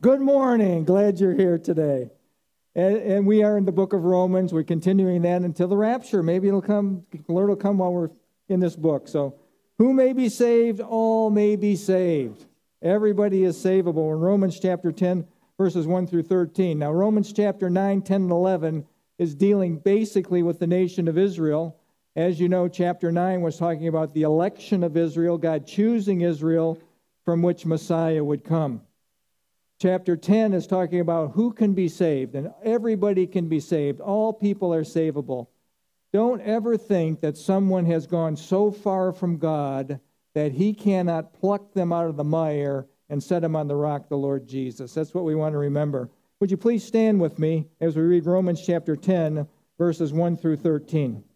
Good morning. Glad you're here today. And we are in the book of Romans. We're continuing that until the rapture. Maybe it'll come, the Lord will come while we're in this book. So, who may be saved? All may be saved. Everybody is savable. In Romans chapter 10, verses 1 through 13. Now, Romans chapter 9, 10, and 11 is dealing basically with the nation of Israel. As you know, chapter 9 was talking about the election of Israel, God choosing Israel from which Messiah would come. Chapter 10 is talking about who can be saved, and everybody can be saved. All people are savable. Don't ever think that someone has gone so far from God that he cannot pluck them out of the mire and set them on the rock, the Lord Jesus. That's what we want to remember. Would you please stand with me as we read Romans chapter 10, verses 1 through 13.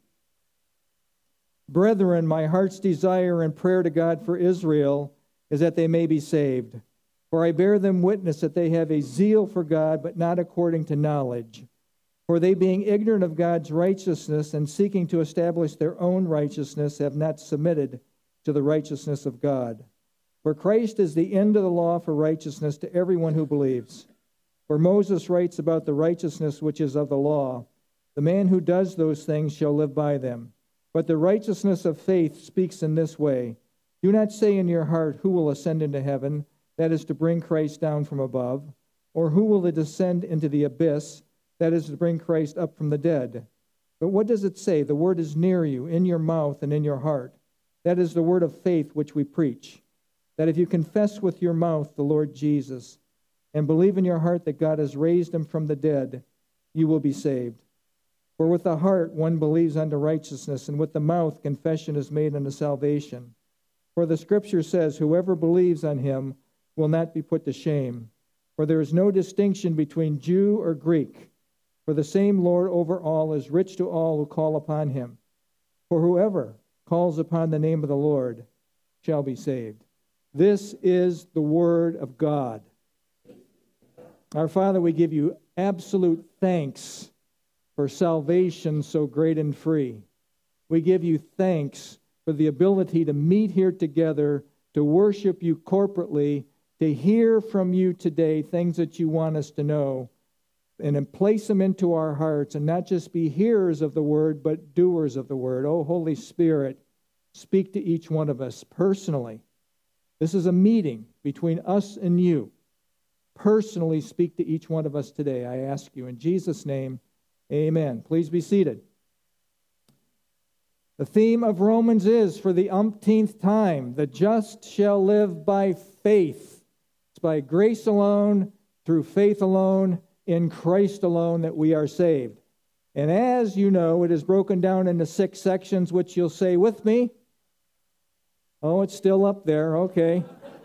Brethren, my heart's desire and prayer to God for Israel is that they may be saved. For I bear them witness that they have a zeal for God, but not according to knowledge. For they, being ignorant of God's righteousness and seeking to establish their own righteousness, have not submitted to the righteousness of God. For Christ is the end of the law for righteousness to everyone who believes. For Moses writes about the righteousness which is of the law. The man who does those things shall live by them. But the righteousness of faith speaks in this way. Do not say in your heart, who will ascend into heaven? That is to bring Christ down from above. Or who will descend into the abyss? That is to bring Christ up from the dead. But what does it say? The word is near you, in your mouth and in your heart. That is the word of faith which we preach. That if you confess with your mouth the Lord Jesus, and believe in your heart that God has raised him from the dead, you will be saved. For with the heart one believes unto righteousness, and with the mouth confession is made unto salvation. For the Scripture says, whoever believes on him will not be put to shame. For there is no distinction between Jew or Greek. For the same Lord over all is rich to all who call upon him. For whoever calls upon the name of the Lord shall be saved. This is the word of God. Our Father, we give you absolute thanks for salvation so great and free. We give you thanks for the ability to meet here together, to worship you corporately, to hear from you today things that you want us to know, and then place them into our hearts, and not just be hearers of the word, but doers of the word. Oh, Holy Spirit, speak to each one of us personally. This is a meeting between us and you. Personally speak to each one of us today, I ask you. In Jesus' name, amen. Please be seated. The theme of Romans is, for the umpteenth time, the just shall live by faith. It's by grace alone, through faith alone, in Christ alone that we are saved. And as you know, it is broken down into 6 sections, which you'll say with me. Oh, it's still up there. Okay.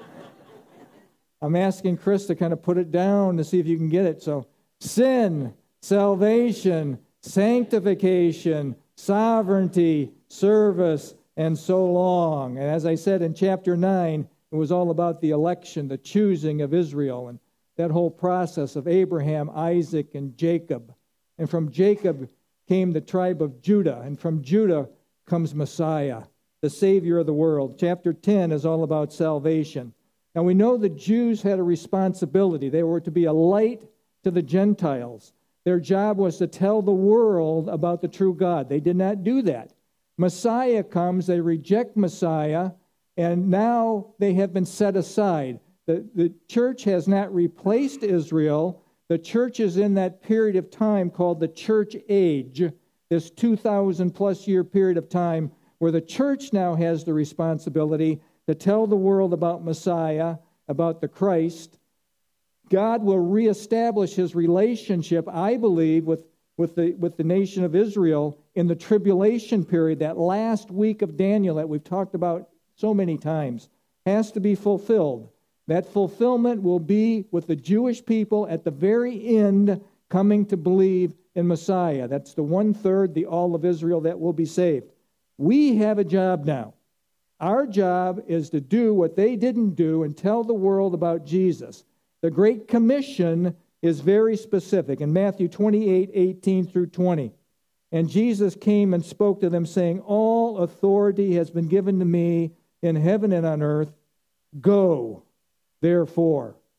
I'm asking Chris to kind of put it down to see if you can get it. So, sin, salvation, sanctification, sovereignty, service, and so long. And as I said in chapter 9, it was all about the election, the choosing of Israel, and that whole process of Abraham, Isaac, and Jacob. And from Jacob came the tribe of Judah, and from Judah comes Messiah, the Savior of the world. Chapter 10 is all about salvation. Now we know the Jews had a responsibility. They were to be a light to the Gentiles. Their job was to tell the world about the true God. They did not do that. Messiah comes, they reject Messiah, and now they have been set aside. The church has not replaced Israel. The church is in that period of time called the church age, this 2,000 plus year period of time where the church now has the responsibility to tell the world about Messiah, about the Christ. God will reestablish his relationship, I believe, with the nation of Israel in the tribulation period, that last week of Daniel that we've talked about so many times, has to be fulfilled. That fulfillment will be with the Jewish people at the very end coming to believe in Messiah. That's the 1/3, the all of Israel that will be saved. We have a job now. Our job is to do what they didn't do and tell the world about Jesus. The Great Commission is very specific in Matthew 28:18 through 20. And Jesus came and spoke to them, saying, all authority has been given to me in heaven and on earth. Go, therefore.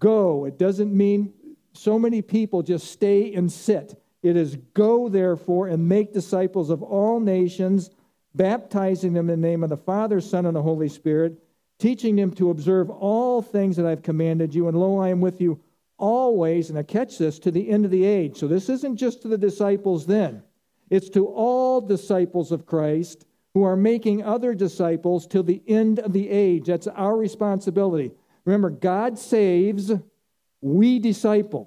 go. It doesn't mean so many people just stay and sit. It is go, therefore, and make disciples of all nations, baptizing them in the name of the Father, Son, and the Holy Spirit, teaching them to observe all things that I've commanded you, and lo, I am with you always, and I catch this, to the end of the age. So this isn't just to the disciples then. It's to all disciples of Christ who are making other disciples till the end of the age. That's our responsibility. Remember, God saves, we disciple.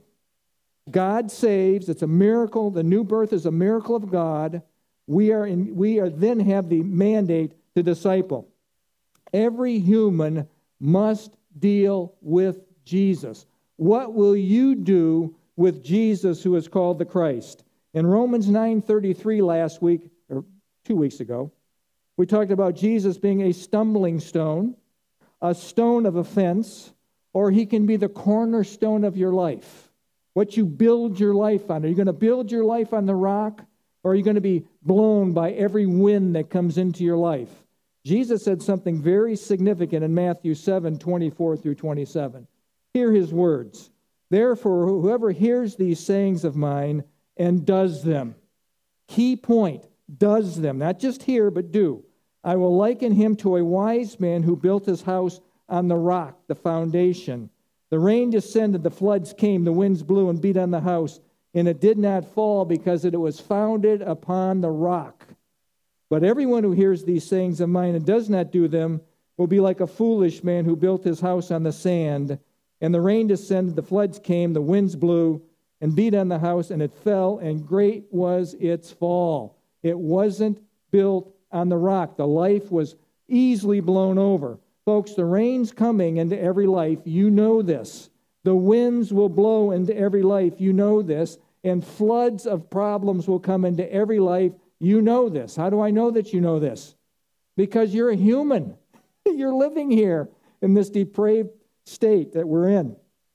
God saves, it's a miracle. The new birth is a miracle of God. We then have the mandate to disciple. Every human must deal with Jesus. What will you do with Jesus, who is called the Christ? In Romans 9:33 last week, or 2 weeks ago, we talked about Jesus being a stumbling stone, a stone of offense, or he can be the cornerstone of your life. What you build your life on. Are you going to build your life on the rock, or are you going to be blown by every wind that comes into your life? Jesus said something very significant in Matthew 7:24 through 27. Hear his words. Therefore, whoever hears these sayings of mine and does them. Key point, does them. Not just hear, but do. I will liken him to a wise man who built his house on the rock, the foundation. The rain descended, the floods came, the winds blew and beat on the house, and it did not fall because it was founded upon the rock. But everyone who hears these sayings of mine and does not do them will be like a foolish man who built his house on the sand. And the rain descended, the floods came, the winds blew and beat on the house, and it fell, and great was its fall. It wasn't built on the rock. The life was easily blown over. Folks, the rain's coming into every life. You know this. The winds will blow into every life. You know this. And floods of problems will come into every life. You know this. How do I know that you know this? Because you're a human. You're living here in this depraved state that we're in.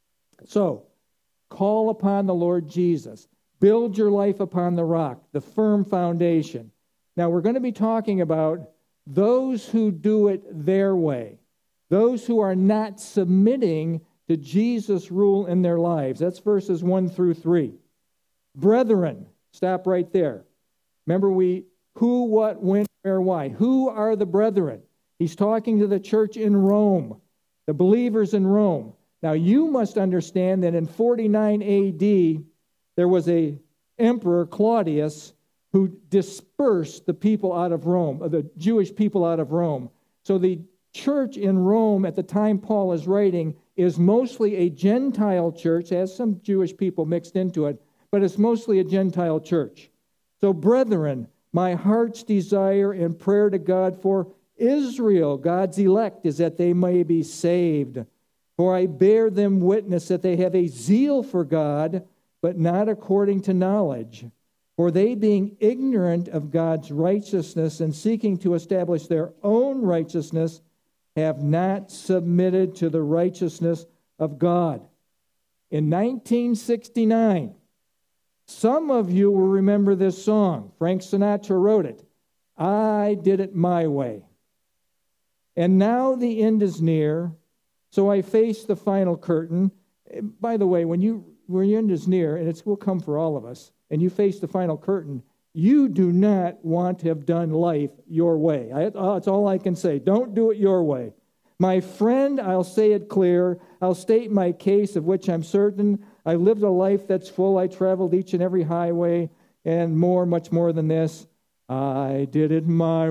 So, call upon the Lord Jesus. Build your life upon the rock, the firm foundation. Now, we're going to be talking about those who do it their way, those who are not submitting to Jesus' rule in their lives. That's verses 1 through 3. Brethren, stop right there. Remember, who, what, when, where, why. Who are the brethren? He's talking to the church in Rome, the believers in Rome. Now, you must understand that in 49 A.D., there was an emperor, Claudius, who dispersed the people out of Rome, the Jewish people out of Rome. So the church in Rome at the time Paul is writing is mostly a Gentile church, has some Jewish people mixed into it, but it's mostly a Gentile church. So, brethren, my heart's desire and prayer to God for Israel, God's elect, is that they may be saved. For I bear them witness that they have a zeal for God, but not according to knowledge. For they, being ignorant of God's righteousness and seeking to establish their own righteousness, have not submitted to the righteousness of God. In 1969, some of you will remember this song. Frank Sinatra wrote it. I did it my way. And now the end is near, so I face the final curtain. By the way, when your end is near, and it will come for all of us, and you face the final curtain, you do not want to have done life your way. That's all I can say. Don't do it your way. My friend, I'll say it clear. I'll state my case, of which I'm certain. I lived a life that's full. I traveled each and every highway, and more, much more than this. I did it my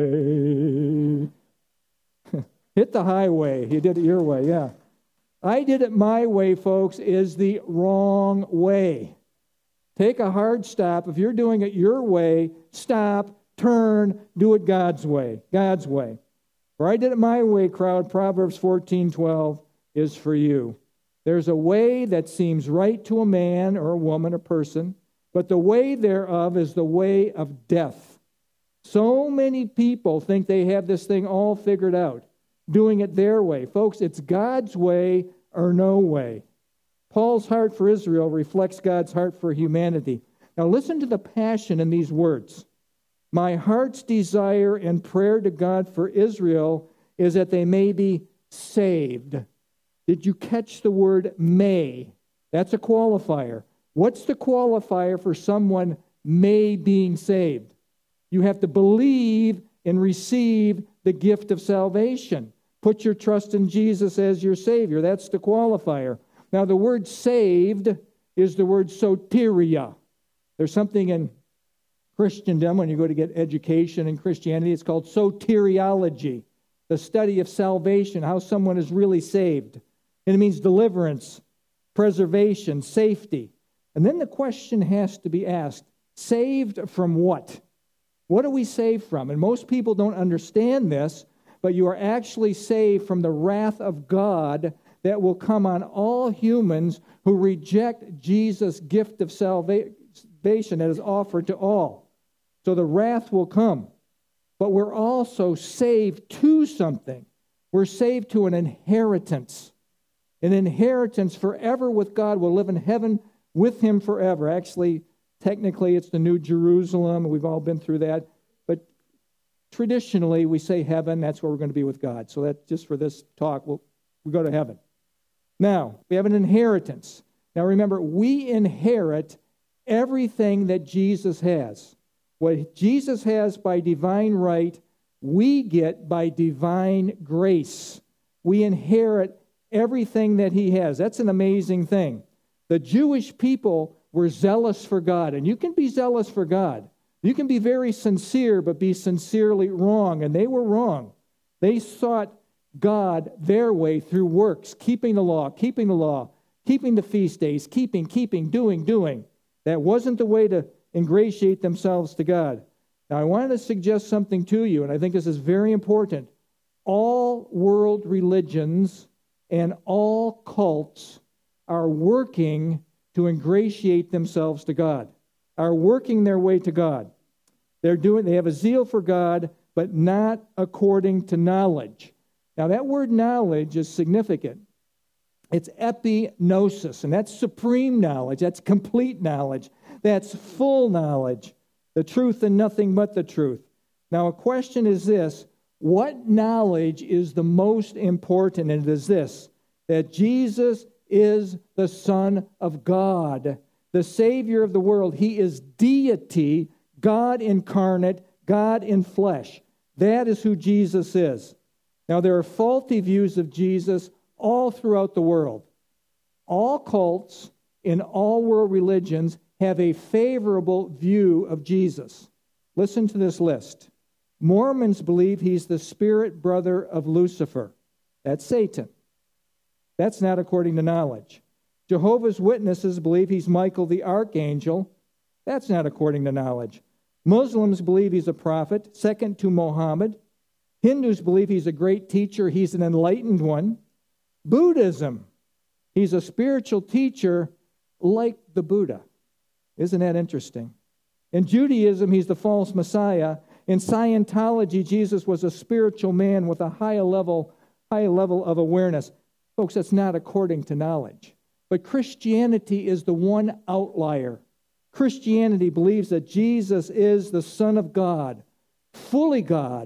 way. Hit the highway. You did it your way, yeah. I did it my way, folks, is the wrong way. Take a hard stop. If you're doing it your way, stop, turn, do it God's way. God's way. For I did it my way, crowd, Proverbs 14:12 is for you. There's a way that seems right to a man or a woman or person, but the way thereof is the way of death. So many people think they have this thing all figured out, doing it their way. Folks, it's God's way or no way. Paul's heart for Israel reflects God's heart for humanity. Now listen to the passion in these words. My heart's desire and prayer to God for Israel is that they may be saved. Did you catch the word may? That's a qualifier. What's the qualifier for someone may being saved? You have to believe and receive the gift of salvation. Put your trust in Jesus as your Savior. That's the qualifier. Now, the word saved is the word soteria. There's something in Christendom, when you go to get education in Christianity, it's called soteriology, the study of salvation, how someone is really saved. And it means deliverance, preservation, safety. And then the question has to be asked, saved from what? What are we saved from? And most people don't understand this, but you are actually saved from the wrath of God that will come on all humans who reject Jesus' gift of salvation that is offered to all. So the wrath will come. But we're also saved to something. We're saved to an inheritance. An inheritance forever with God. We'll live in heaven with Him forever. Actually, technically, it's the New Jerusalem. We've all been through that. But traditionally, we say heaven. That's where we're going to be with God. So that just for this talk, we go to heaven. Now, we have an inheritance. Now, remember, we inherit everything that Jesus has. What Jesus has by divine right, we get by divine grace. We inherit everything that He has. That's an amazing thing. The Jewish people were zealous for God, and you can be zealous for God. You can be very sincere, but be sincerely wrong, and they were wrong. They sought God their way through works, keeping the law, keeping the feast days, doing. That wasn't the way to ingratiate themselves to God. Now, I wanted to suggest something to you, and I think this is very important. All world religions and all cults are working to ingratiate themselves to God, are working their way to God. They have a zeal for God, but not according to knowledge. Now, that word knowledge is significant. It's epignosis, and that's supreme knowledge. That's complete knowledge. That's full knowledge, the truth and nothing but the truth. Now, a question is this: what knowledge is the most important? And it is this, that Jesus is the Son of God, the Savior of the world. He is deity, God incarnate, God in flesh. That is who Jesus is. Now, there are faulty views of Jesus all throughout the world. All cults in all world religions have a favorable view of Jesus. Listen to this list. Mormons believe He's the spirit brother of Lucifer. That's Satan. That's not according to knowledge. Jehovah's Witnesses believe He's Michael the archangel. That's not according to knowledge. Muslims believe He's a prophet, second to Muhammad. Hindus believe He's a great teacher. He's an enlightened one. Buddhism, He's a spiritual teacher like the Buddha. Isn't that interesting? In Judaism, He's the false Messiah. In Scientology, Jesus was a spiritual man with a high level of awareness. Folks, that's not according to knowledge. But Christianity is the one outlier. Christianity believes that Jesus is the Son of God, fully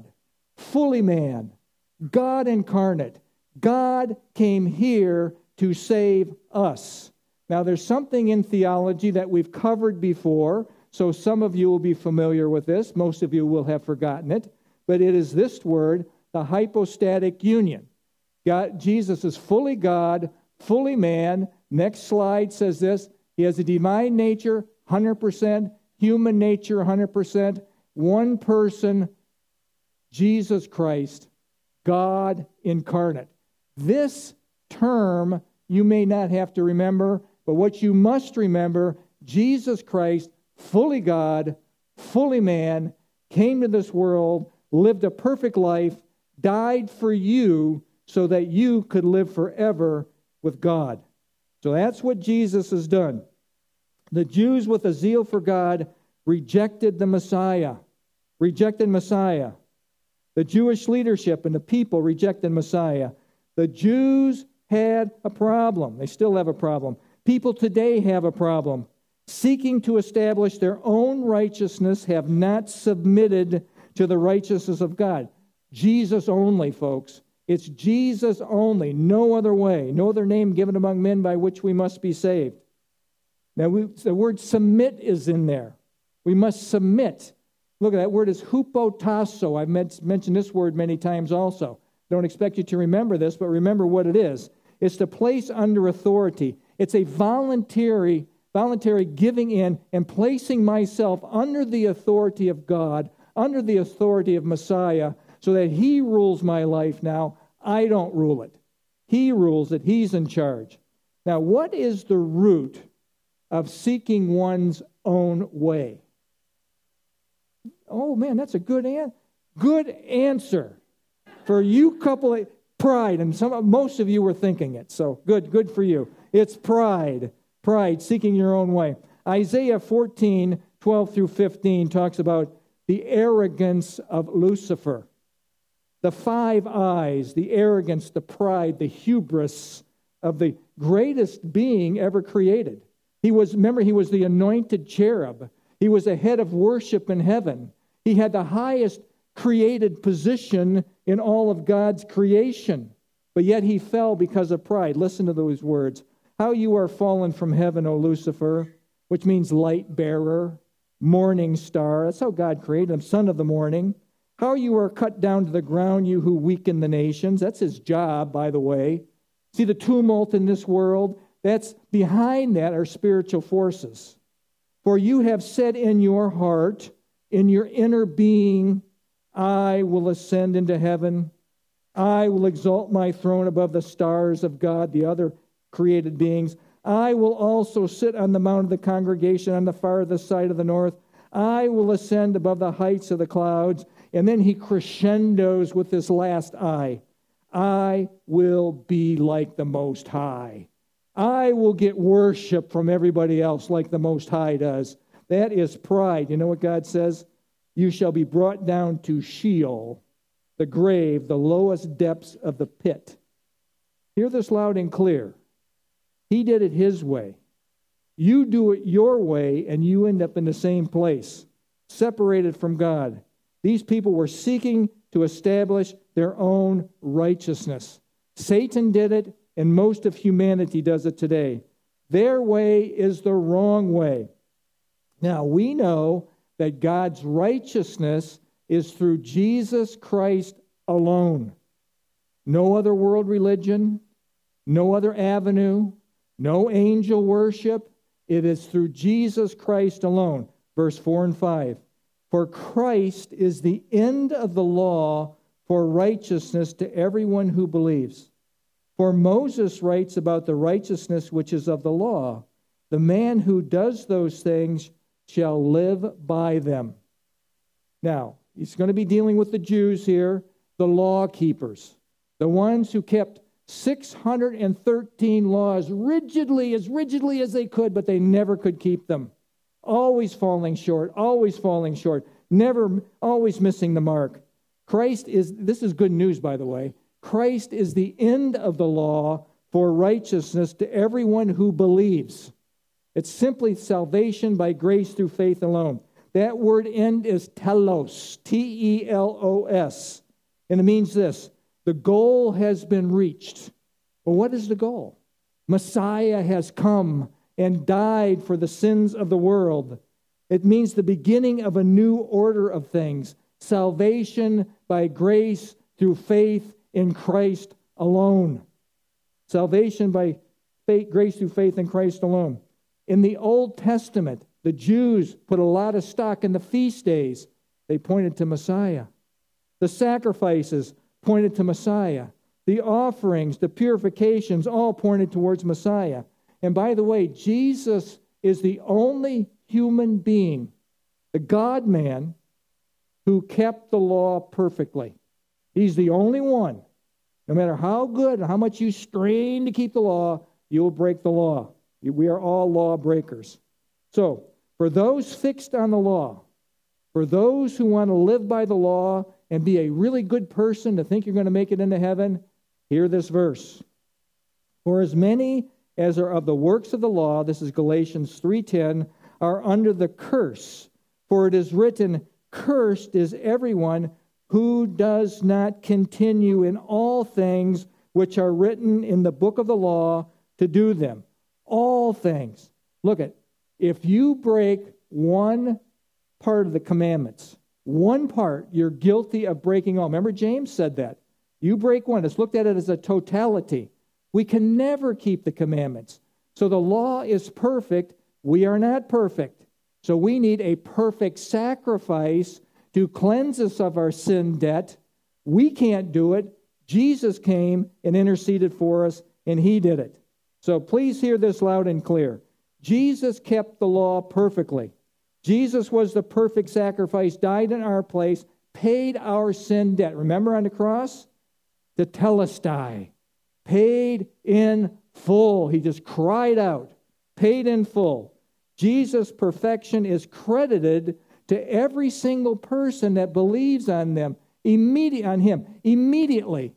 man, God incarnate. God came here to save us. Now, there's something in theology that we've covered before, so some of you will be familiar with this. Most of you will have forgotten it. But it is this word, the hypostatic union. Jesus is fully God, fully man. Next slide says this. He has a divine nature, 100%, human nature, 100%. One person, Jesus Christ, God incarnate. This term you may not have to remember, but what you must remember, Jesus Christ, fully God, fully man, came to this world, lived a perfect life, died for you so that you could live forever with God. So that's what Jesus has done. The Jews with a zeal for God rejected the Messiah. Rejected Messiah. The Jewish leadership and the people rejected Messiah. The Jews had a problem. They still have a problem. People today have a problem. Seeking to establish their own righteousness have not submitted to the righteousness of God. Jesus only, folks. It's Jesus only, no other way, no other name given among men by which we must be saved. Now, the word submit is in there. We must submit. Look at that word is hupotasso. I've mentioned this word many times also. Don't expect you to remember this, but remember what it is. It's to place under authority. It's a voluntary giving in and placing myself under the authority of God, under the authority of Messiah, so that He rules my life now. I don't rule it. He rules it. He's in charge. Now, what is the root of seeking one's own way? Oh, man, that's a good answer. For you couple, pride, and most of you were thinking it, so good for you. It's pride, seeking your own way. Isaiah 14, 12 through 15 talks about the arrogance of Lucifer. The 5 eyes, the arrogance, the pride, the hubris of the greatest being ever created. He was the anointed cherub. He was a head of worship in heaven. He had the highest created position in all of God's creation. But yet he fell because of pride. Listen to those words. How you are fallen from heaven, O Lucifer, which means light bearer, morning star. That's how God created him, son of the morning. How you are cut down to the ground, you who weaken the nations. That's his job, by the way. See the tumult in this world? That's behind that are spiritual forces. For you have said in your heart, in your inner being, I will ascend into heaven. I will exalt my throne above the stars of God, the other created beings. I will also sit on the mount of the congregation on the farthest side of the north. I will ascend above the heights of the clouds. And then he crescendos with this last I. I will be like the Most High. I will get worship from everybody else like the Most High does. That is pride. You know what God says? You shall be brought down to Sheol, the grave, the lowest depths of the pit. Hear this loud and clear. He did it his way. You do it your way, and you end up in the same place, separated from God. These people were seeking to establish their own righteousness. Satan did it, and most of humanity does it today. Their way is the wrong way. Now, we know that God's righteousness is through Jesus Christ alone. No other world religion, no other avenue, no angel worship. It is through Jesus Christ alone. Verse 4 and 5. For Christ is the end of the law for righteousness to everyone who believes. For Moses writes about the righteousness which is of the law. The man who does those things shall live by them. Now, he's going to be dealing with the Jews here, the law keepers, the ones who kept 613 laws rigidly as they could, but they never could keep them. Always falling short, never, always missing the mark. This is good news, by the way. Christ is the end of the law for righteousness to everyone who believes. It's simply salvation by grace through faith alone. That word end is telos, T-E-L-O-S. And it means this: the goal has been reached. Well, what is the goal? Messiah has come and died for the sins of the world. It means the beginning of a new order of things. Salvation by grace through faith in Christ alone. Salvation by faith, grace through faith in Christ alone. In the Old Testament, the Jews put a lot of stock in the feast days. They pointed to Messiah. The sacrifices pointed to Messiah. The offerings, the purifications, all pointed towards Messiah. And by the way, Jesus is the only human being, the God-man, who kept the law perfectly. He's the only one. No matter how good and how much you strain to keep the law, you will break the law. We are all law breakers. So, for those fixed on the law, for those who want to live by the law and be a really good person to think you're going to make it into heaven, hear this verse. For as many as are of the works of the law, this is Galatians 3:10, are under the curse. For it is written, cursed is everyone who does not continue in all things which are written in the book of the law to do them. All things. Look at, if you break one part of the commandments, one part, you're guilty of breaking all. Remember, James said that. You break one. It's looked at it as a totality. We can never keep the commandments. So the law is perfect. We are not perfect. So we need a perfect sacrifice to cleanse us of our sin debt. We can't do it. Jesus came and interceded for us, and he did it. So please hear this loud and clear. Jesus kept the law perfectly. Jesus was the perfect sacrifice, died in our place, paid our sin debt. Remember on the cross? The telestai. Paid in full. He just cried out. Paid in full. Jesus' perfection is credited to every single person that believes on him. Immediately,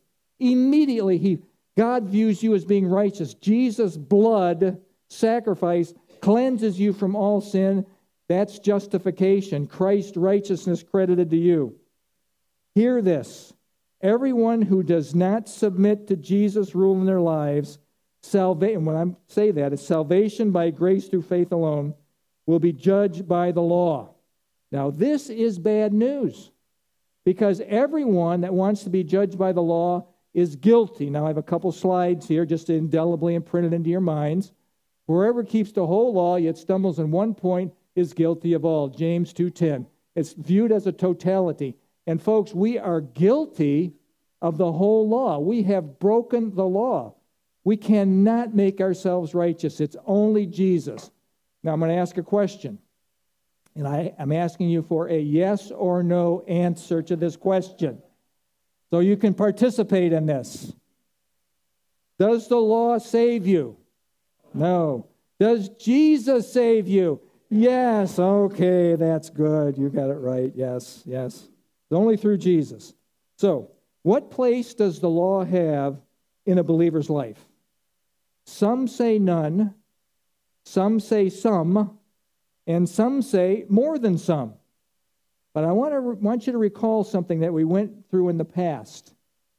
God views you as being righteous. Jesus' blood sacrifice cleanses you from all sin. That's justification. Christ's righteousness credited to you. Hear this. Everyone who does not submit to Jesus' rule in their lives, and when I say that, it's salvation by grace through faith alone, will be judged by the law. Now, this is bad news, because everyone that wants to be judged by the law is guilty. Now, I have a couple slides here just to indelibly imprint it into your minds. Whoever keeps the whole law yet stumbles in one point is guilty of all. James 2:10. It's viewed as a totality. And folks, we are guilty of the whole law. We have broken the law. We cannot make ourselves righteous. It's only Jesus. Now, I'm going to ask a question. And I'm asking you for a yes or no answer to this question, so you can participate in this. Does the law save you? No. Does Jesus save you? Yes. Okay, that's good. You got it right. Yes. It's only through Jesus. So, what place does the law have in a believer's life? Some say none, some say some, and some say more than some. But I want you to recall something that we went through in the past.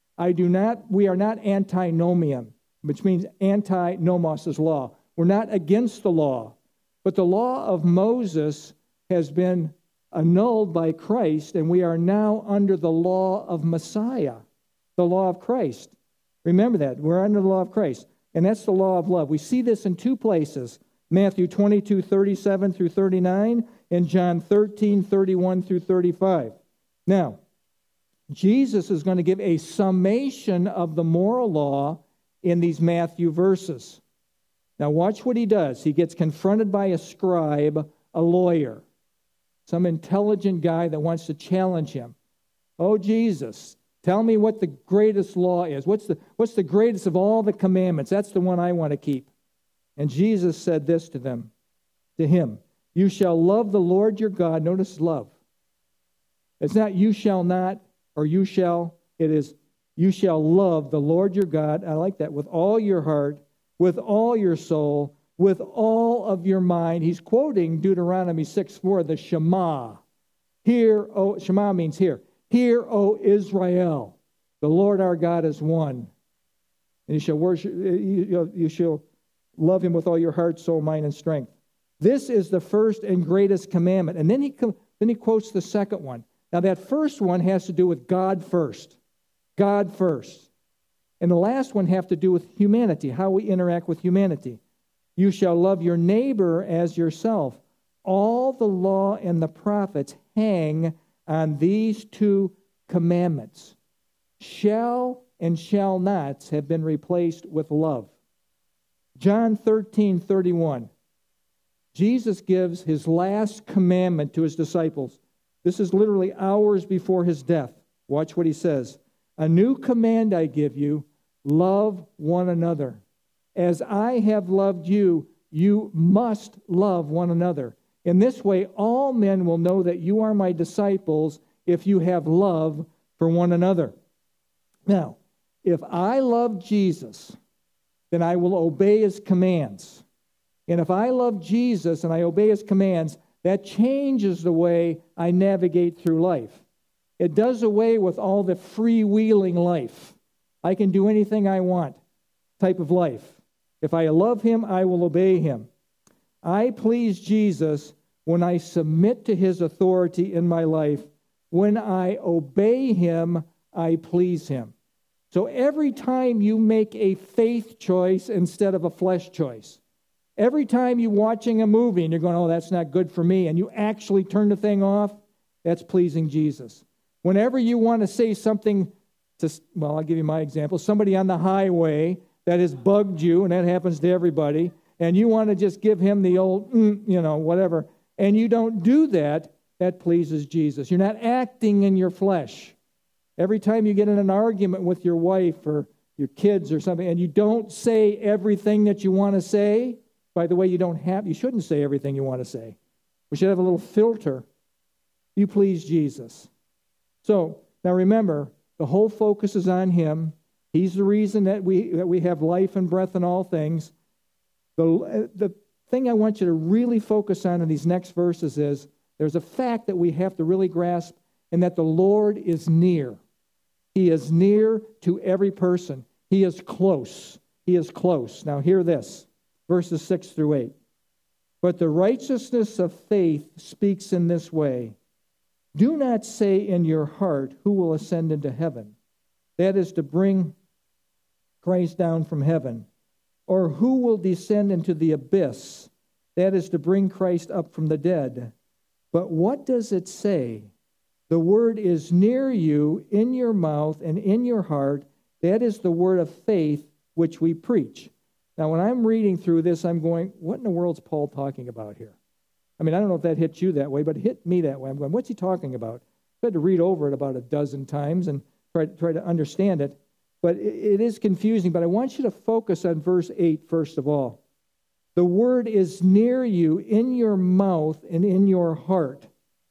We are not antinomian, which means anti-nomos is law. We're not against the law. But the law of Moses has been annulled by Christ, and we are now under the law of Messiah, the law of Christ. Remember that. We're under the law of Christ. And that's the law of love. We see this in two places. Matthew 22:37 through 39, and John 13:31 through 35. Now, Jesus is going to give a summation of the moral law in these Matthew verses. Now, watch what he does. He gets confronted by a scribe, a lawyer, some intelligent guy that wants to challenge him. Oh, Jesus, tell me what the greatest law is. What's the greatest of all the commandments? That's the one I want to keep. And Jesus said this to him, you shall love the Lord your God. Notice love. It's not you shall not or you shall. It is you shall love the Lord your God. I like that. With all your heart, with all your soul, with all of your mind. He's quoting Deuteronomy 6:4, the Shema. Shema means hear. Hear, O Israel, the Lord our God is one. And you shall worship. You shall love him with all your heart, soul, mind, and strength. This is the first and greatest commandment. And then he quotes the second one. Now that first one has to do with God first. God first. And the last one have to do with humanity, how we interact with humanity. You shall love your neighbor as yourself. All the law and the prophets hang on these two commandments. Shall and shall nots have been replaced with love. John 13:31. Jesus gives his last commandment to his disciples. This is literally hours before his death. Watch what he says. A new command I give you, love one another. As I have loved you, you must love one another. In this way, all men will know that you are my disciples if you have love for one another. Now, if I love Jesus, then I will obey his commands. And if I love Jesus and I obey his commands, that changes the way I navigate through life. It does away with all the freewheeling life. I can do anything I want type of life. If I love him, I will obey him. I please Jesus when I submit to his authority in my life. When I obey him, I please him. So every time you make a faith choice instead of a flesh choice, every time you're watching a movie and you're going, oh, that's not good for me, and you actually turn the thing off, that's pleasing Jesus. Whenever you want to say something to, well, I'll give you my example, somebody on the highway that has bugged you, and that happens to everybody, and you want to just give him the old, whatever, and you don't do that, that pleases Jesus. You're not acting in your flesh. Every time you get in an argument with your wife or your kids or something, and you don't say everything that you want to say, by the way, you shouldn't say everything you want to say. We should have a little filter. You please Jesus. So, now remember, the whole focus is on him. He's the reason that we have life and breath in all things. The thing I want you to really focus on in these next verses is there's a fact that we have to really grasp, and that the Lord is near. He is near to every person. He is close. He is close. Now hear this, verses 6 through 8. But the righteousness of faith speaks in this way. Do not say in your heart, who will ascend into heaven? That is to bring Christ down from heaven. Or who will descend into the abyss? That is to bring Christ up from the dead. But what does it say? The word is near you, in your mouth and in your heart. That is the word of faith which we preach. Now, when I'm reading through this, I'm going, what in the world's Paul talking about here? I mean, I don't know if that hits you that way, but it hit me that way. I'm going, what's he talking about? I had to read over it about a dozen times and try to understand it. But it is confusing. But I want you to focus on verse 8 first of all. The word is near you, in your mouth and in your heart.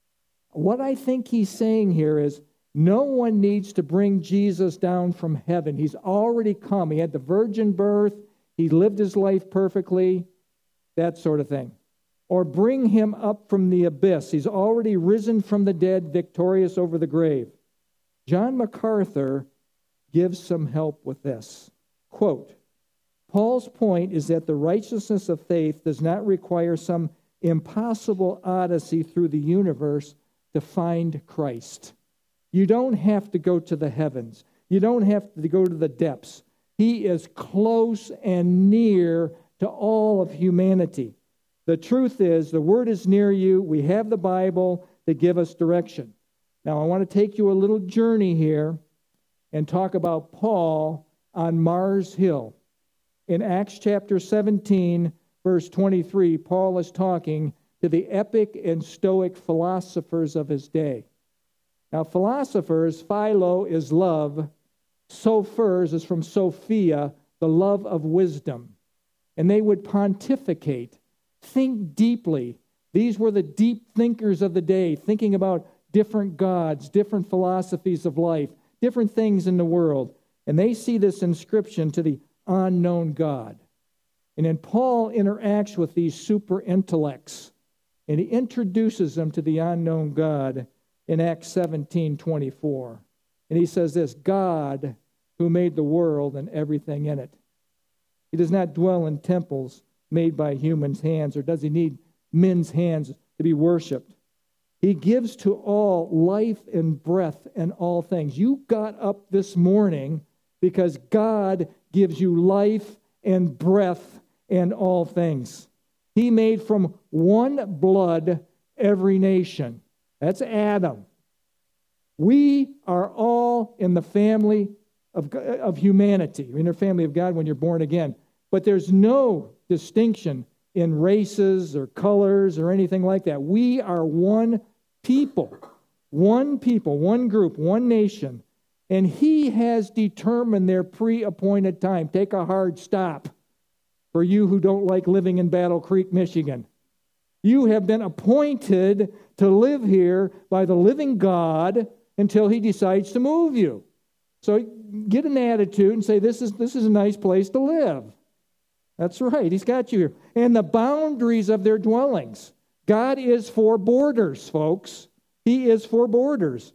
What I think he's saying here is no one needs to bring Jesus down from heaven. He's already come. He had the virgin birth. He lived his life perfectly, that sort of thing. Or bring him up from the abyss. He's already risen from the dead, victorious over the grave. John MacArthur gives some help with this. Quote, Paul's point is that the righteousness of faith does not require some impossible odyssey through the universe to find Christ. You don't have to go to the heavens. You don't have to go to the depths. He is close and near to all of humanity. The truth is, the word is near you. We have the Bible to give us direction. Now, I want to take you a little journey here and talk about Paul on Mars Hill. In Acts chapter 17, verse 23, Paul is talking to the epic and stoic philosophers of his day. Now, philosophers, philo is love, sophers is from Sophia, the love of wisdom. And they would pontificate, think deeply. These were the deep thinkers of the day, thinking about different gods, different philosophies of life, different things in the world. And they see this inscription to the unknown God. And then Paul interacts with these super intellects, and he introduces them to the unknown God in Acts 17:24. And he says this, God who made the world and everything in it. He does not dwell in temples made by human's hands, or does he need men's hands to be worshipped. He gives to all life and breath and all things. You got up this morning because God gives you life and breath and all things. He made from one blood every nation. That's Adam. We are all in the family of humanity. You're in the family of God when you're born again. But there's no distinction in races or colors or anything like that. We are one people, one group, one nation. And he has determined their pre-appointed time. Take a hard stop for you who don't like living in Battle Creek, Michigan. You have been appointed to live here by the living God until he decides to move you. So get an attitude and say, this is a nice place to live. That's right. He's got you here. And the boundaries of their dwellings. God is for borders, folks. He is for borders.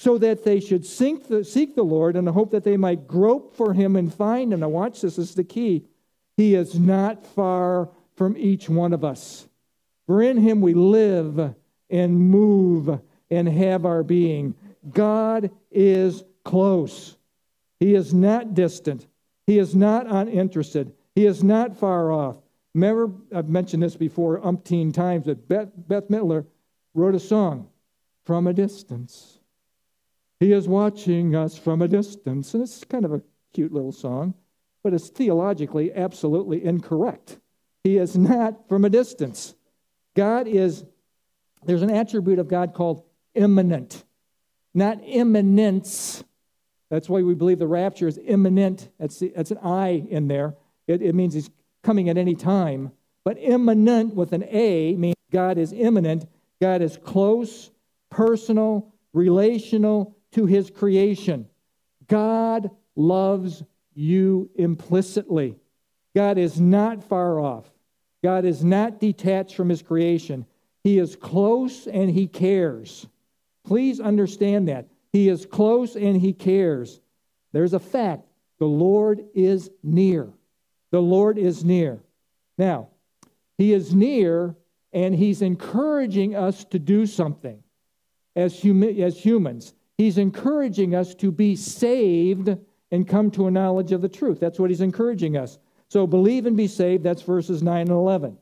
so that they should seek the Lord in the hope that they might grope for him and find him. Now watch this is the key. He is not far from each one of us. For in him we live and move and have our being. God is close. He is not distant. He is not uninterested. He is not far off. Remember, I've mentioned this before umpteen times, that Beth Midler wrote a song, From a Distance. He is watching us from a distance. And it's kind of a cute little song, but it's theologically absolutely incorrect. He is not from a distance. There's an attribute of God called immanent, not imminence. That's why we believe the rapture is imminent. That's an I in there. It means he's coming at any time. But immanent with an A means God is immanent. God is close, personal, relational to his creation. God loves you implicitly. God is not far off. God is not detached from his creation. He is close and he cares. Please understand that. He is close and he cares. There's a fact. The Lord is near. The Lord is near. Now, he is near and he's encouraging us to do something as humans. He's encouraging us to be saved and come to a knowledge of the truth. That's what he's encouraging us. So believe and be saved, that's verses 9 and 11.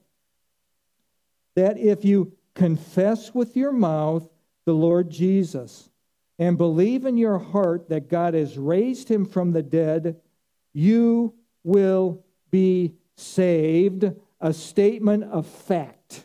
That if you confess with your mouth the Lord Jesus and believe in your heart that God has raised him from the dead, you will be saved. A statement of fact.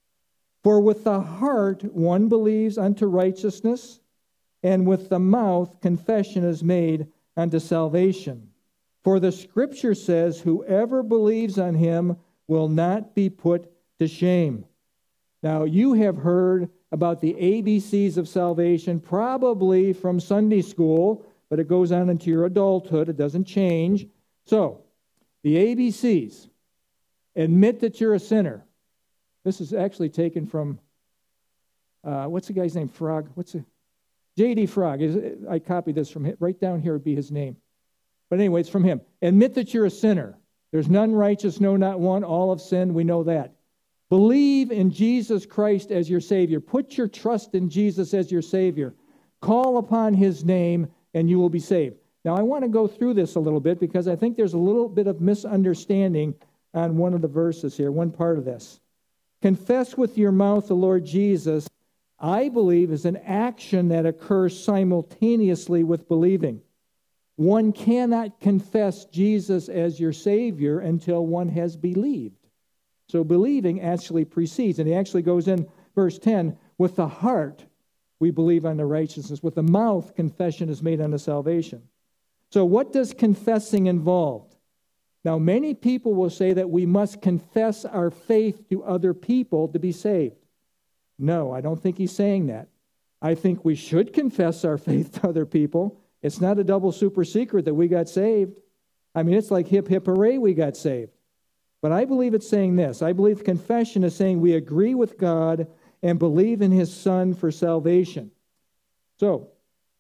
For with the heart one believes unto righteousness, and with the mouth confession is made unto salvation. For the Scripture says, whoever believes on him will not be put to shame. Now, you have heard about the ABCs of salvation, probably from Sunday school, but it goes on into your adulthood. It doesn't change. So, the ABCs. Admit that you're a sinner. This is actually taken from, what's the guy's name? Frog? J.D. Frog. I copied this from him. Right down here would be his name. But anyway, it's from him. Admit that you're a sinner. There's none righteous, no, not one. All have sinned. We know that. Believe in Jesus Christ as your Savior. Put your trust in Jesus as your Savior. Call upon his name, and you will be saved. Now, I want to go through this a little bit because I think there's a little bit of misunderstanding on one of the verses here, one part of this. Confess with your mouth the Lord Jesus, I believe, is an action that occurs simultaneously with believing. One cannot confess Jesus as your Savior until one has believed. So believing actually precedes, and he actually goes in verse 10, with the heart we believe unto righteousness, with the mouth confession is made unto salvation. So what does confessing involve? Now, many people will say that we must confess our faith to other people to be saved. No, I don't think he's saying that. I think we should confess our faith to other people. It's not a double super secret that we got saved. I mean, it's like hip, hip, hooray, we got saved. But I believe it's saying this. I believe confession is saying we agree with God and believe in his Son for salvation. So,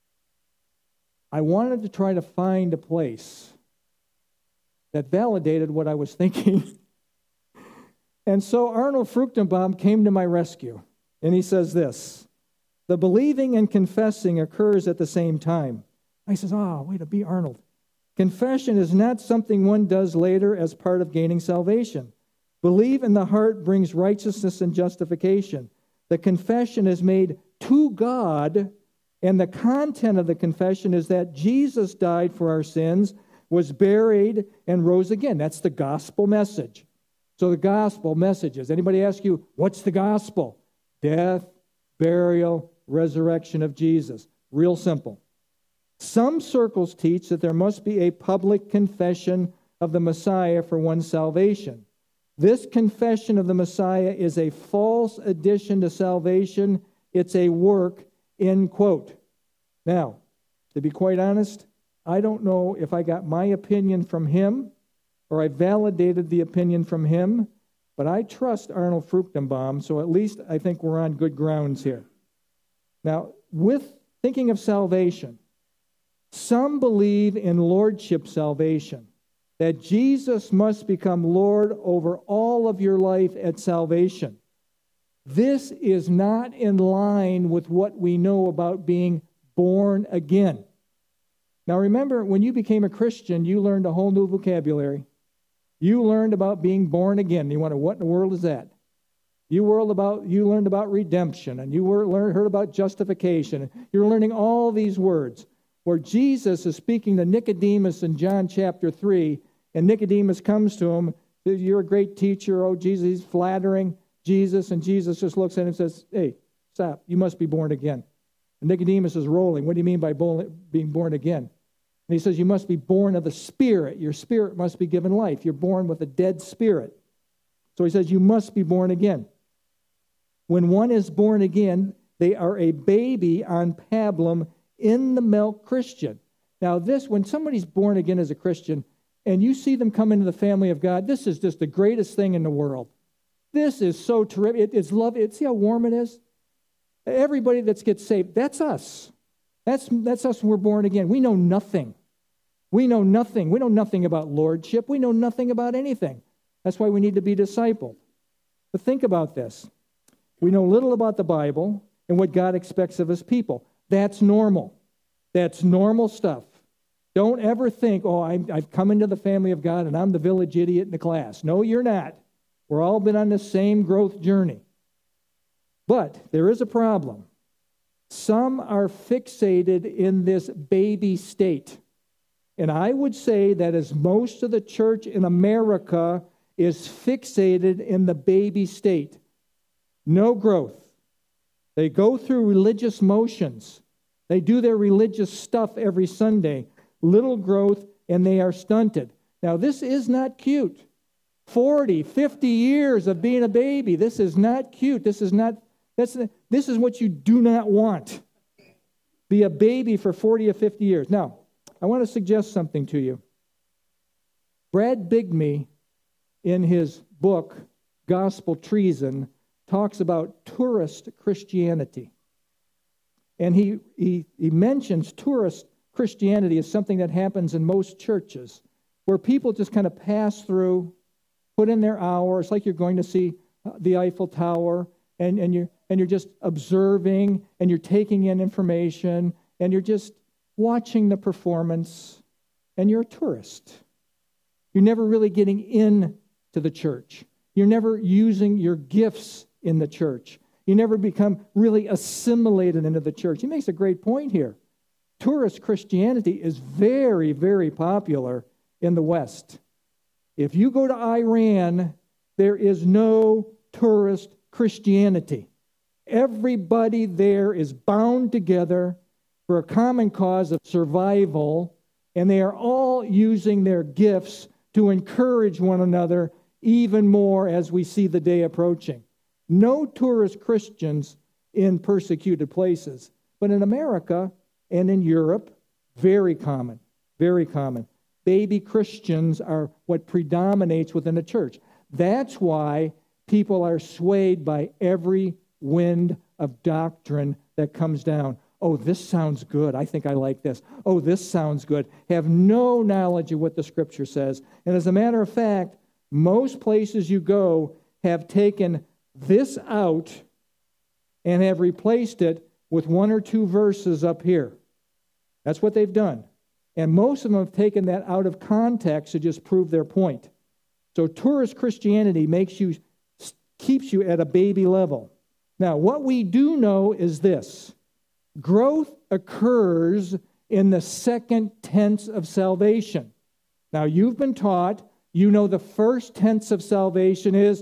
I wanted to try to find a place that validated what I was thinking. And so Arnold Fruchtenbaum came to my rescue. And he says this, the believing and confessing occurs at the same time. I says, way to be Arnold. Confession is not something one does later as part of gaining salvation. Believe in the heart brings righteousness and justification. The confession is made to God, and the content of the confession is that Jesus died for our sins, was buried, and rose again. That's the gospel message. So the gospel messages. Anybody ask you, what's the gospel? Death, burial, resurrection of Jesus. Real simple. Some circles teach that there must be a public confession of the Messiah for one's salvation. This confession of the Messiah is a false addition to salvation. It's a work, end quote. Now, to be quite honest, I don't know if I got my opinion from him or I validated the opinion from him, but I trust Arnold Fruchtenbaum, so at least I think we're on good grounds here. Now, with thinking of salvation. Some believe in lordship salvation, that Jesus must become Lord over all of your life at salvation. This is not in line with what we know about being born again. Now remember, when you became a Christian, you learned a whole new vocabulary. You learned about being born again. You wonder, what in the world is that? You learned about redemption, and you heard about justification. You're learning all these words. Where Jesus is speaking to Nicodemus in John chapter 3, and Nicodemus comes to him, you're a great teacher, oh Jesus, he's flattering Jesus, and Jesus just looks at him and says, hey, stop, you must be born again. And Nicodemus is rolling. What do you mean by being born again? And he says, you must be born of the Spirit. Your spirit must be given life. You're born with a dead spirit. So he says, you must be born again. When one is born again, they are a baby on pablum in the milk Christian. Now when somebody's born again as a Christian, and you see them come into the family of God, this is just the greatest thing in the world. This is so terrific. It's love. See how warm it is? Everybody that gets saved, that's us. That's us when we're born again. We know nothing. We know nothing. We know nothing about lordship. We know nothing about anything. That's why we need to be discipled. But think about this. We know little about the Bible and what God expects of his people. That's normal. That's normal stuff. Don't ever think, oh, I've come into the family of God and I'm the village idiot in the class. No, you're not. We're all been on the same growth journey. But there is a problem. Some are fixated in this baby state. And I would say that as most of the church in America is fixated in the baby state. No growth. They go through religious motions. They do their religious stuff every Sunday. Little growth, and they are stunted. Now, this is not cute. 40, 50 years of being a baby. This is not cute. This is what you do not want. Be a baby for 40 or 50 years. Now, I want to suggest something to you. Brad Bigme, in his book, Gospel Treason, talks about tourist Christianity. And he mentions tourist Christianity as something that happens in most churches, where people just kind of pass through, put in their hour. It's like you're going to see the Eiffel Tower, and you're just observing, and you're taking in information, and you're just watching the performance, and you're a tourist. You're never really getting into the church. You're never using your gifts in the church. You never become really assimilated into the church. He makes a great point here. Tourist Christianity is very, very popular in the West. If you go to Iran, there is no tourist Christianity. Everybody there is bound together for a common cause of survival, and they are all using their gifts to encourage one another even more as we see the day approaching. No tourist Christians in persecuted places, but in America and in Europe, very common, very common. Baby Christians are what predominates within the church. That's why people are swayed by every wind of doctrine that comes down. Oh, this sounds good. I think I like this. Oh, this sounds good. Have no knowledge of what the Scripture says. And as a matter of fact, most places you go have taken this out and have replaced it with one or two verses up here. That's what they've done. And most of them have taken that out of context to just prove their point. So tourist Christianity keeps you at a baby level. Now, what we do know is this. Growth occurs in the second tense of salvation. Now, you've been taught, you know the first tense of salvation is.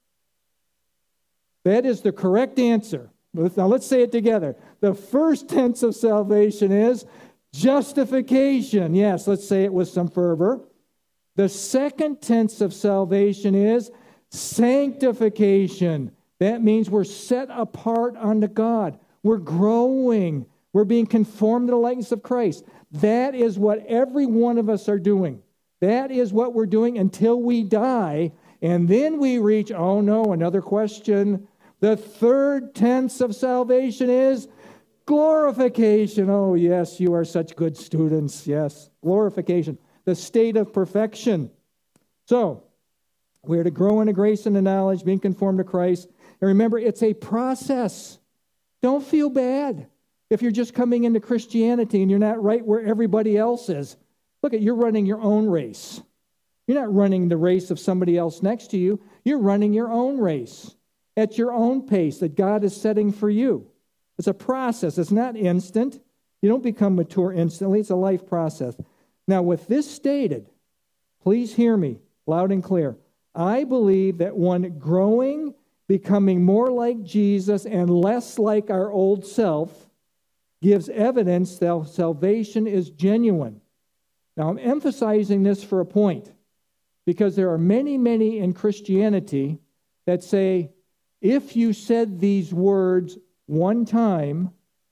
That is the correct answer. Now, let's say it together. The first tense of salvation is justification. Yes, let's say it with some fervor. The second tense of salvation is sanctification. That means we're set apart unto God. We're growing. We're being conformed to the likeness of Christ. That is what every one of us are doing. That is what we're doing until we die. And then we reach, oh no, another question. The third tense of salvation is Glorification. Oh, yes, you are such good students. Yes, glorification, the state of perfection. So, we are to grow in the grace and the knowledge, being conformed to Christ. And remember, it's a process. Don't feel bad if you're just coming into Christianity and you're not right where everybody else is. Look, you're running your own race. You're not running the race of somebody else next to you. You're running your own race at your own pace that God is setting for you. It's a process. It's not instant. You don't become mature instantly. It's a life process. Now, with this stated, please hear me loud and clear. I believe that one growing, becoming more like Jesus and less like our old self gives evidence that salvation is genuine. Now, I'm emphasizing this for a point because there are many, many in Christianity that say, if you said these words one time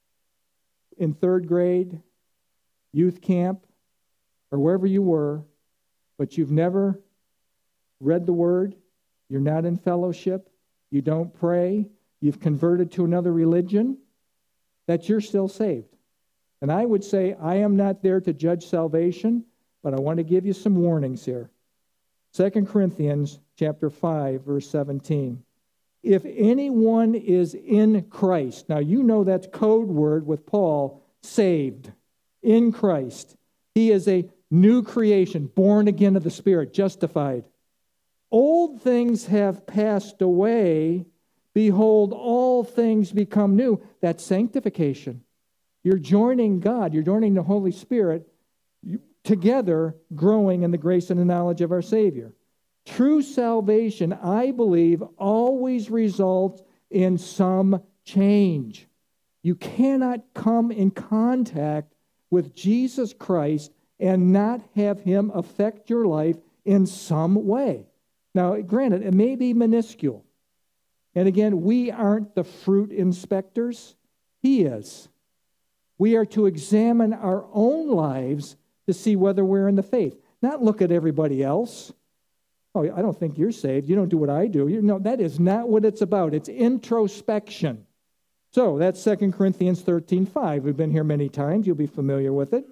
in third grade, youth camp, or wherever you were, but you've never read the Word, you're not in fellowship, you don't pray, you've converted to another religion, that you're still saved. And I would say I am not there to judge salvation, but I want to give you some warnings here. 2 Corinthians chapter 5, verse 17. If anyone is in Christ, now you know that's code word with Paul, saved, in Christ. He is a new creation, born again of the Spirit, justified. Old things have passed away. Behold, all things become new. That's sanctification. You're joining God. You're joining the Holy Spirit together, growing in the grace and the knowledge of our Savior. True salvation, I believe, always results in some change. You cannot come in contact with Jesus Christ and not have Him affect your life in some way. Now, granted, it may be minuscule. And again, we aren't the fruit inspectors. He is. We are to examine our own lives to see whether we're in the faith. Not look at everybody else. Oh, I don't think you're saved. You don't do what I do. No, that is not what it's about. It's introspection. So that's 2 Corinthians 13:5. We've been here many times. You'll be familiar with it.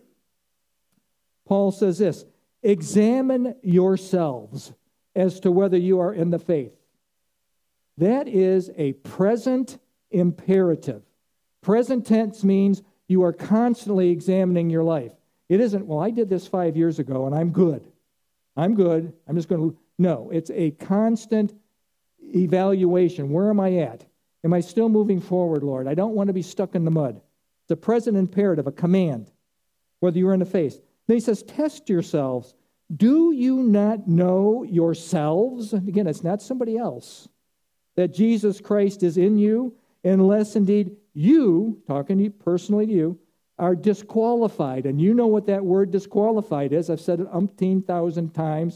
Paul says this, examine yourselves as to whether you are in the faith. That is a present imperative. Present tense means you are constantly examining your life. It isn't, well, I did this 5 years ago and I'm good. I'm good. I'm just going to... No, it's a constant evaluation. Where am I at? Am I still moving forward, Lord? I don't want to be stuck in the mud. It's a present imperative, a command, whether you're in the faith. Then he says, test yourselves. Do you not know yourselves? Again, it's not somebody else. That Jesus Christ is in you, unless indeed you, talking to you, personally to you, are disqualified. And you know what that word disqualified is. I've said it umpteen thousand times.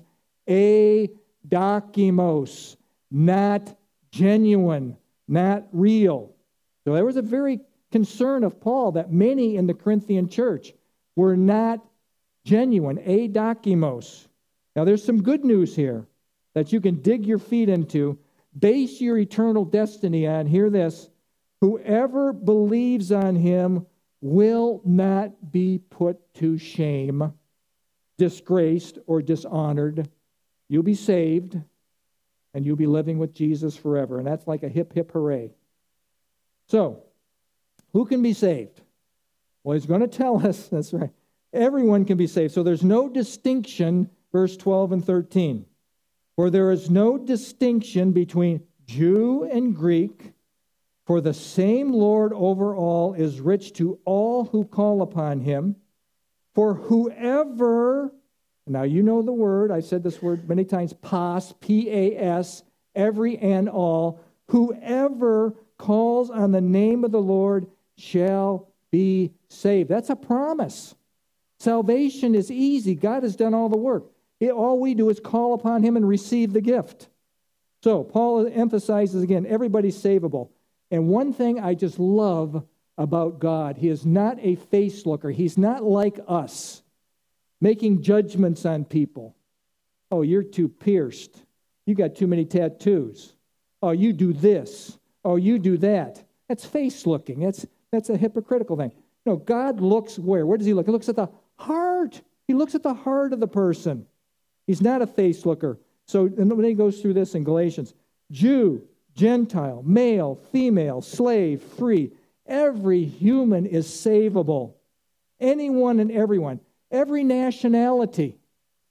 Adokimos, not genuine, not real. So there was a very concern of Paul that many in the Corinthian church were not genuine, adokimos. Now there's some good news here that you can dig your feet into, base your eternal destiny on. Hear this, whoever believes on Him will not be put to shame, disgraced, or dishonored. You'll be saved, and you'll be living with Jesus forever. And that's like a hip, hip, hooray. So, who can be saved? Well, he's going to tell us, that's right, everyone can be saved. So there's no distinction, verse 12 and 13. For there is no distinction between Jew and Greek, for the same Lord over all is rich to all who call upon Him. For whoever... Now, you know the word. I've said this word many times. Pas, P-A-S, every and all. Whoever calls on the name of the Lord shall be saved. That's a promise. Salvation is easy. God has done all the work. All we do is call upon Him and receive the gift. So, Paul emphasizes again, everybody's savable. And one thing I just love about God, He is not a face looker. He's not like us, making judgments on people. Oh, you're too pierced. You got too many tattoos. Oh, you do this. Oh, you do that. That's face looking. That's a hypocritical thing. No, God looks where? Where does he look? He looks at the heart. He looks at the heart of the person. He's not a face looker. So and then he goes through this in Galatians. Jew, Gentile, male, female, slave, free. Every human is savable. Anyone and everyone. Every nationality.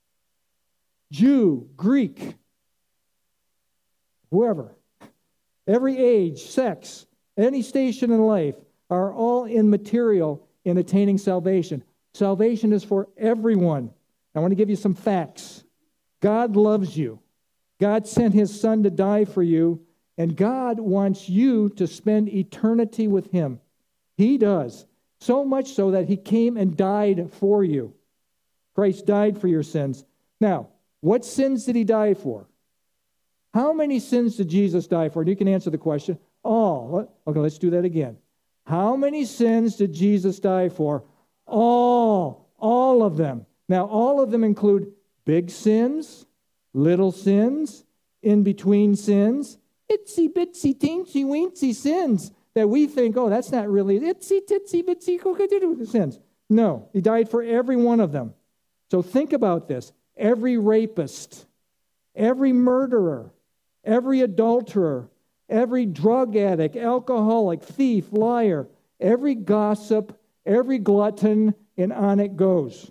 Jew, Greek, whoever. Every age, sex, any station in life are all immaterial in attaining salvation. Salvation is for everyone. I want to give you some facts. God loves you. God sent his son to die for you, and God wants you to spend eternity with him. He does. So much so that he came and died for you. Christ died for your sins. Now, what sins did he die for? How many sins did Jesus die for? And you can answer the question. All. Okay, let's do that again. How many sins did Jesus die for? All. All of them. Now, all of them include big sins, little sins, in-between sins, itsy-bitsy, teensy-weensy sins that we think, oh, that's not really itsy-titsy-bitsy sins. No, he died for every one of them. So think about this. Every rapist, every murderer, every adulterer, every drug addict, alcoholic, thief, liar, every gossip, every glutton, and on it goes.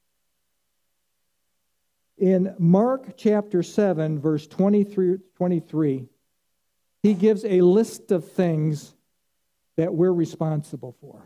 In Mark chapter 7, verse 23, he gives a list of things that we're responsible for.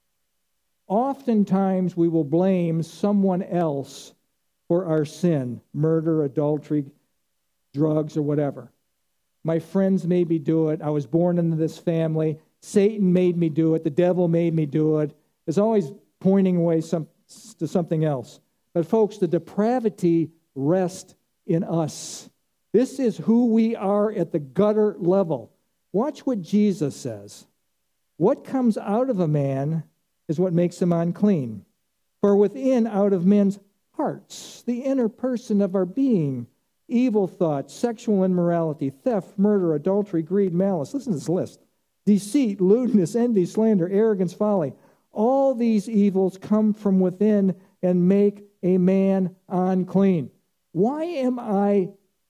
Oftentimes we will blame someone else for our sin, murder, adultery, drugs, or whatever. My friends made me do it. I was born into this family. Satan made me do it. The devil made me do it. It's always pointing away to something else. But folks, the depravity rests in us. This is who we are at the gutter level. Watch what Jesus says. What comes out of a man is what makes him unclean. For within, out of men's hearts, the inner person of our being, evil thoughts, sexual immorality, theft, murder, adultery, greed, malice. Listen to this list. Deceit, lewdness, envy, slander, arrogance, folly. All these evils come from within and make a man unclean. Why am I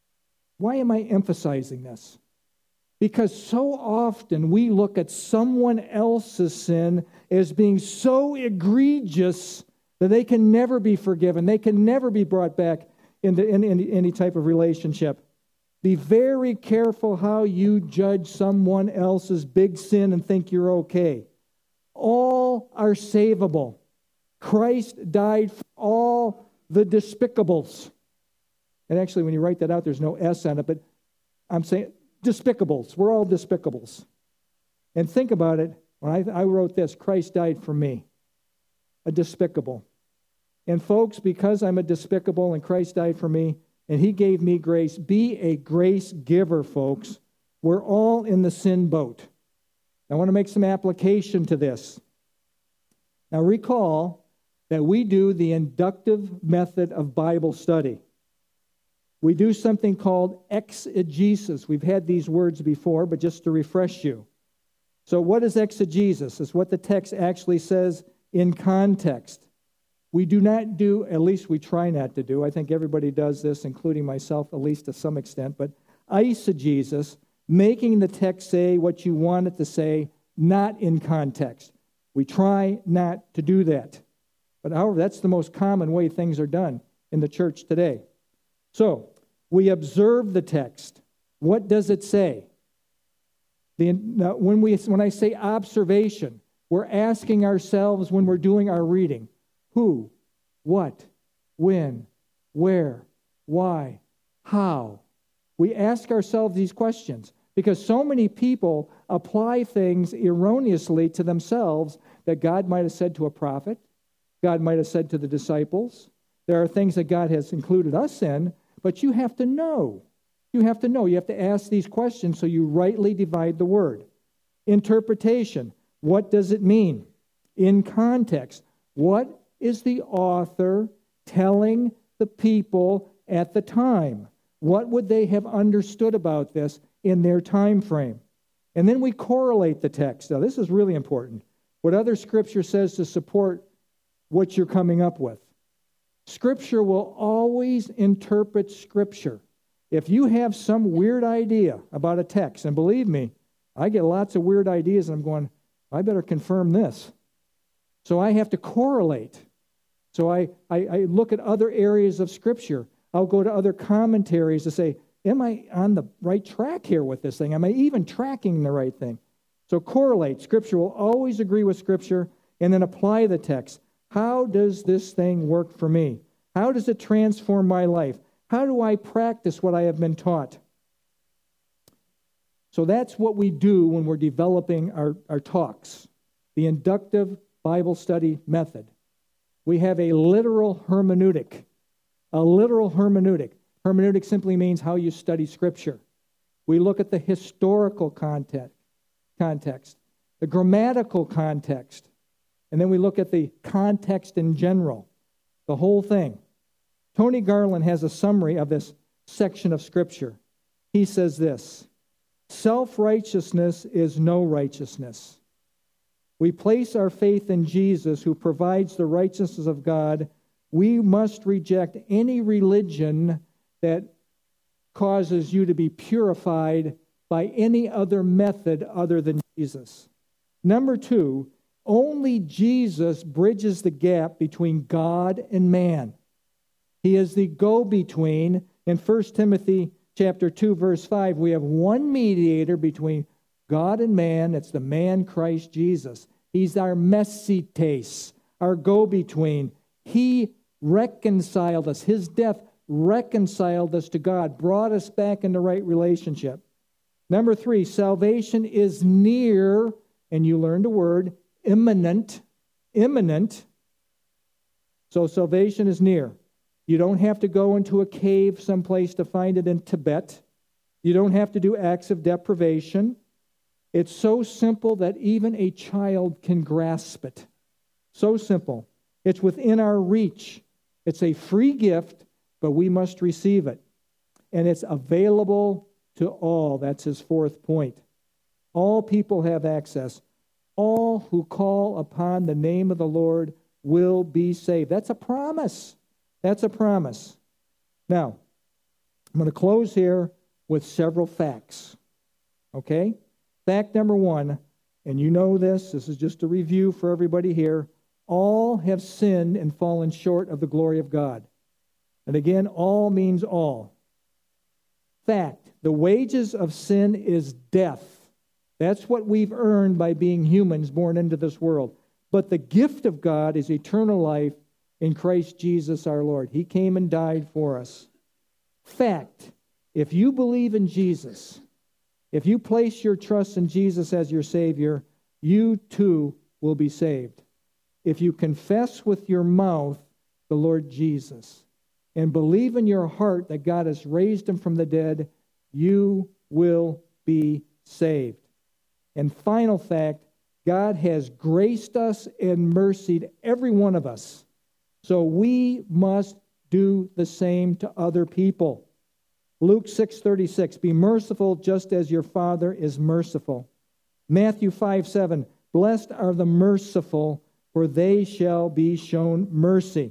emphasizing this? Because so often we look at someone else's sin as being so egregious that they can never be forgiven. They can never be brought back into any type of relationship. Be very careful how you judge someone else's big sin and think you're okay. All are savable. Christ died for all the despicables. And actually, when you write that out, there's no S on it, but I'm saying despicables. We're all despicables. And think about it. When I wrote this, Christ died for me. A despicable. And folks, because I'm a despicable and Christ died for me, and he gave me grace, be a grace giver, folks. We're all in the sin boat. I want to make some application to this. Now recall that we do the inductive method of Bible study. We do something called exegesis. We've had these words before, but just to refresh you. So what is exegesis? It's what the text actually says in context. We do not do, at least we try not to do, I think everybody does this, including myself, at least to some extent, but eisegesis, making the text say what you want it to say, not in context. We try not to do that. But however, that's the most common way things are done in the church today. So, we observe the text. What does it say? When I say observation, we're asking ourselves when we're doing our reading, who, what, when, where, why, how? We ask ourselves these questions because so many people apply things erroneously to themselves that God might have said to a prophet, God might have said to the disciples. There are things that God has included us in, but you have to know. You have to know. You have to ask these questions so you rightly divide the word. Interpretation. What does it mean? In context. What is the author telling the people at the time? What would they have understood about this in their time frame? And then we correlate the text. Now, this is really important. what other Scripture says to support what you're coming up with. Scripture will always interpret Scripture. If you have some weird idea about a text, and believe me, I get lots of weird ideas, and I'm going, I better confirm this. So I have to correlate. So I look at other areas of Scripture. I'll go to other commentaries to say, am I on the right track here with this thing? Am I even tracking the right thing? So correlate. Scripture will always agree with Scripture, and then apply the text. How does this thing work for me? How does it transform my life? How do I practice what I have been taught? So that's what we do when we're developing our talks, the inductive Bible study method. We have a literal hermeneutic. A literal hermeneutic. Hermeneutic simply means how you study Scripture. We look at the historical context, the grammatical context, and then we look at the context in general, the whole thing. Tony Garland has a summary of this section of Scripture. He says this: self-righteousness is no righteousness. We place our faith in Jesus, who provides the righteousness of God. We must reject any religion that causes you to be purified by any other method other than Jesus. Number two, only Jesus bridges the gap between God and man. He is the go-between. In 1 Timothy chapter 2, verse 5, we have one mediator between God and man. It's the man Christ Jesus. He's our messites, our go-between. He reconciled us. His death reconciled us to God, brought us back into right relationship. Number three, salvation is near, and you learned a word, imminent. Imminent. So salvation is near. You don't have to go into a cave someplace to find it in Tibet. You don't have to do acts of deprivation. It's so simple that even a child can grasp it. So simple. It's within our reach. It's a free gift, but we must receive it. And it's available to all. That's his fourth point. All people have access. All who call upon the name of the Lord will be saved. That's a promise. That's a promise. Now, I'm going to close here with several facts. Okay? Fact number one, and you know this is just a review for everybody here. All have sinned and fallen short of the glory of God. And again, all means all. Fact, the wages of sin is death. That's what we've earned by being humans born into this world. But the gift of God is eternal life in Christ Jesus our Lord. He came and died for us. Fact, if you believe in Jesus, if you place your trust in Jesus as your Savior, you too will be saved. If you confess with your mouth the Lord Jesus and believe in your heart that God has raised him from the dead, you will be saved. And final fact, God has graced us and mercied every one of us. So we must do the same to other people. Luke 6:36, be merciful just as your Father is merciful. Matthew 5:7, blessed are the merciful, for they shall be shown mercy.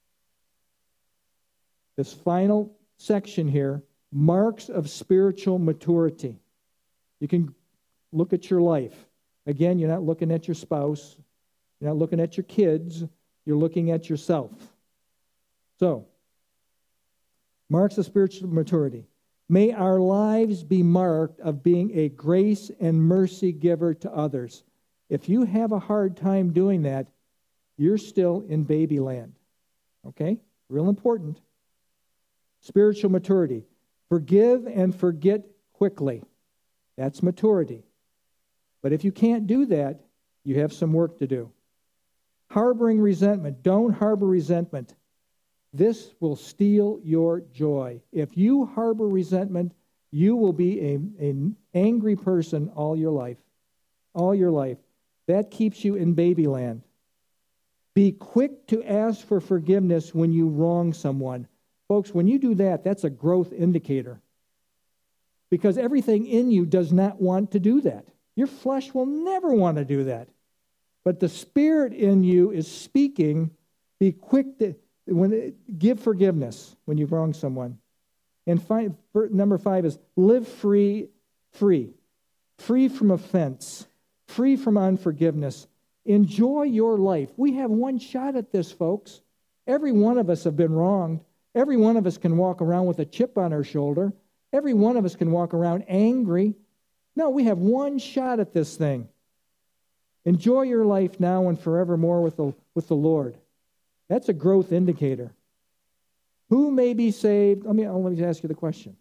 This final section here, marks of spiritual maturity. You can look at your life. Again, you're not looking at your spouse. You're not looking at your kids. You're looking at yourself. So, marks of spiritual maturity. May our lives be marked of being a grace and mercy giver to others. If you have a hard time doing that, you're still in baby land. Okay? Real important. Spiritual maturity. Forgive and forget quickly. That's maturity. But if you can't do that, you have some work to do. Harboring resentment. Don't harbor resentment. This will steal your joy. If you harbor resentment, you will be an angry person all your life. All your life. That keeps you in babyland. Be quick to ask for forgiveness when you wrong someone. Folks, when you do that, that's a growth indicator. Because everything in you does not want to do that. Your flesh will never want to do that. But the Spirit in you is speaking. Be quick to give forgiveness when you've wronged someone. And number 5 is live free from offense, free from unforgiveness. Enjoy your life. We have one shot at this, folks. Every one of us have been wronged. Every one of us can walk around with a chip on our shoulder. Every one of us can walk around angry. No, we have one shot at this thing. Enjoy your life now and forevermore with the Lord. That's a growth indicator. Who may be saved? Let me ask you the question.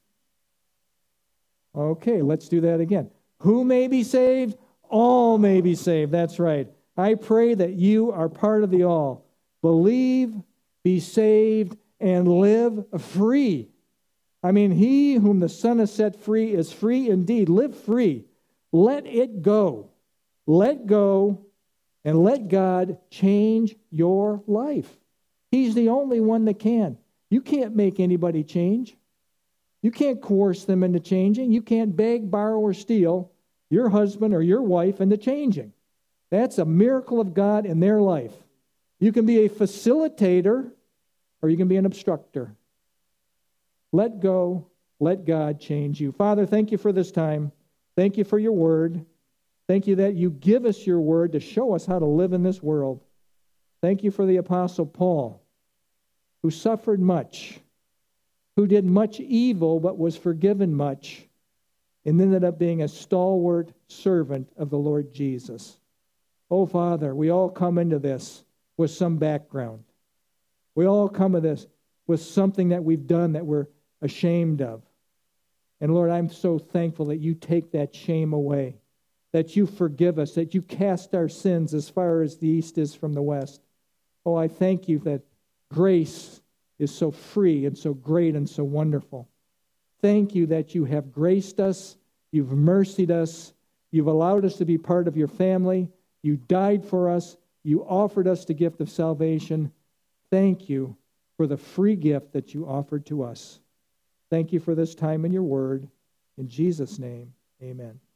Okay, let's do that again. Who may be saved? All may be saved. That's right. I pray that you are part of the all. Believe, be saved, and live free. He whom the Son has set free is free indeed. Live free. Let it go. Let go and let God change your life. He's the only one that can. You can't make anybody change. You can't coerce them into changing. You can't beg, borrow, or steal your husband or your wife into changing. That's a miracle of God in their life. You can be a facilitator or you can be an obstructor. Let go. Let God change you. Father, thank you for this time. Thank you for your word. Thank you that you give us your word to show us how to live in this world. Thank you for the Apostle Paul, who suffered much, who did much evil but was forgiven much, and ended up being a stalwart servant of the Lord Jesus. Oh, Father, we all come into this with some background. We all come to this with something that we've done that we're ashamed of. And Lord, I'm so thankful that you take that shame away, that you forgive us, that you cast our sins as far as the east is from the west. Oh, I thank you that grace is so free and so great and so wonderful. Thank you that you have graced us, you've mercied us, you've allowed us to be part of your family, you died for us, you offered us the gift of salvation. Thank you for the free gift that you offered to us. Thank you for this time in your word. In Jesus' name, amen.